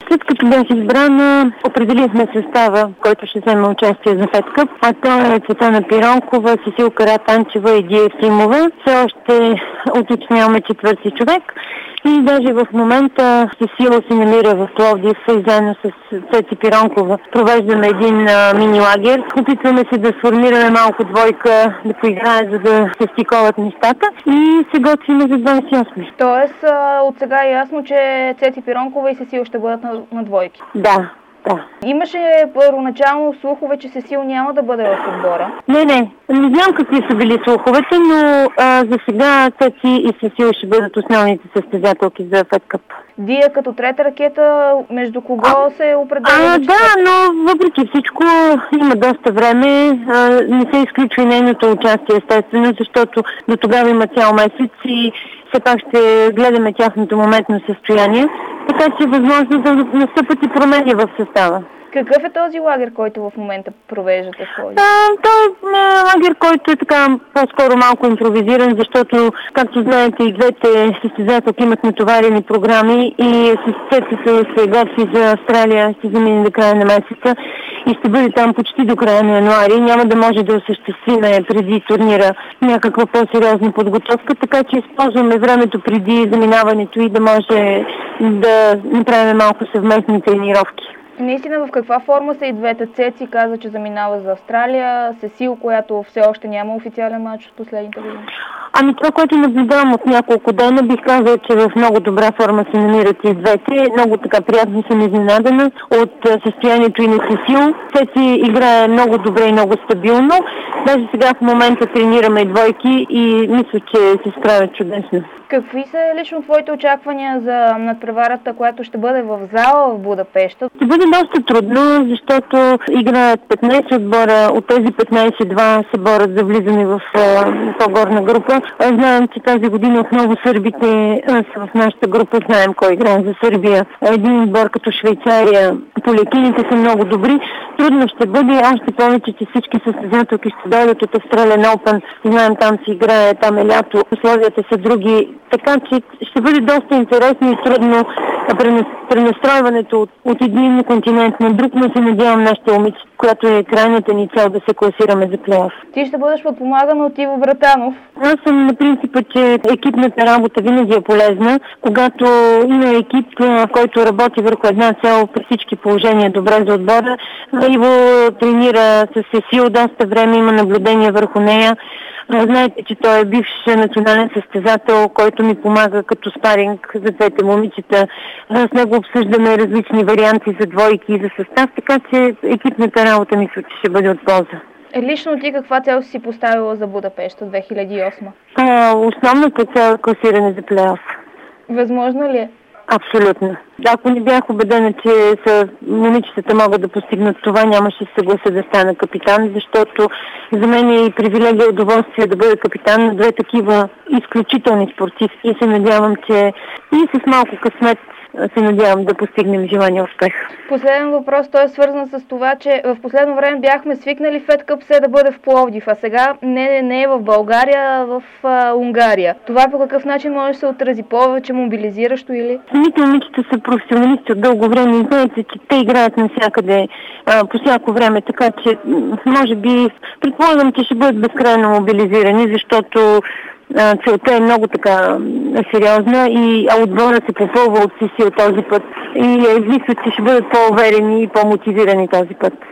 След като бях избрана, определихме състава, който ще вземе участие за Fed Cup, а то е Цветана Пиронкова, Сесил Каратанчева и Дия Ефимова. Все още уточняваме четвърти човек. И даже в момента Сесила се намира в Пловдив и заедно с Цеци Пиронкова провеждаме един мини-лагер. Опитваме се да сформираме малко двойка, да поиграе, за да се стиковат нещата и се готвиме за 28. Тоест, от сега е ясно, че Цеци Пиронкова и Сесил ще бъдат на двойки. Да. Имаше първоначално слухове, че Сесил няма да бъде в отбора. Не знам какви са били слуховете, но за сега Цеци и Сесил ще бъдат основните състезателки за Fed Cup. Дия като трета ракета, между кого се определя? Да, но въпреки всичко има доста време. Не се изключва и нейното участие, естествено, защото до тогава има цял месец и все пак ще гледаме тяхното моментно състояние. Така че е възможно да настъпат и промени в състава. Какъв е този лагер, който в момента провеждате в Пловдив? Той е лагер, който е така по-скоро малко импровизиран, защото, както знаете, и двете състезателки имат натоварени програми и състезателството се готви за Австралия, ще замине до края на месеца и ще бъде там почти до края на януари. Няма да може да осъществиме преди турнира някаква по-сериозна подготовка, така че използваме времето преди заминаването и да може да направим малко съвместни тренировки. Наистина, в каква форма са и двете? Цеци каза, че заминава за Австралия, Сесил, която все още няма официален матч от последните години. Това, което наблюдавам от няколко дена, бих казала, че в много добра форма се намират и двете. Много така приятно съм изненадана от състоянието и на Сесил. Цеци играе много добре и много стабилно. Даже сега в момента тренираме двойки и мисля, че се справят чудесно. Какви са лично твоите очаквания за надпреварата, която ще бъде в зала в Будапеща? Ще бъде доста трудно, защото играят 15 отбора, от тези 15-2 се борят за влизане в по-горна група. Знаем, че тази година отново сърбите са в нашата група, знаем кой играе за Сърбия. Един отбор като Швейцария, полякините са много добри. Трудно ще бъде, още повече, че всички състезателки ще дойдат от Australian Open. Знаем, там се играе, там е лято, условията са други. Така че ще бъде доста интересно и трудно пренастройването от един континент на друг, но се надявам нашите момичета, която е крайната ни цел да се класираме за плейоф. Ти ще бъдеш подпомагана от Иво Братанов. Аз съм на принципа, че екипната работа винаги е полезна. Когато има екип, който работи върху една цел, при всички положения добре за отбора. Иво тренира с Сесил доста време, има наблюдение върху нея. Знаете, че той е бивш национален състезател, който ми помага като спаринг за двете момичета. С него обсъждаме различни варианти за двойки и за състав, така че екипната работа мисля, че ще бъде от полза. Лично ти каква цел си поставила за Будапеща 2008? Основната цел е класиране за плейоф. Възможно ли е? Абсолютно. Ако не бях убедена, че момичетата могат да постигнат това, нямаше се съглася да стана капитан, защото за мен е и привилегия и удоволствие да бъда капитан на две такива изключителни спортисти и се надявам, че и с малко късмет се надявам да постигнем желания успех. Последен въпрос, той е свързан с това, че в последно време бяхме свикнали Fed Cup все да бъде в Пловдив, а сега не е в България, а в Унгария. Това по какъв начин може да се отрази? Повече мобилизиращо или? Самите момичета са професионалисти от дълго време и знаете, че те играят навсякъде по всяко време, така че може би предполагам, че ще бъдат безкрайно мобилизирани, защото целта е много така сериозна и отбора се попълва от Сесил този път и мисля, че ще бъдат по-уверени и по-мотивирани този път.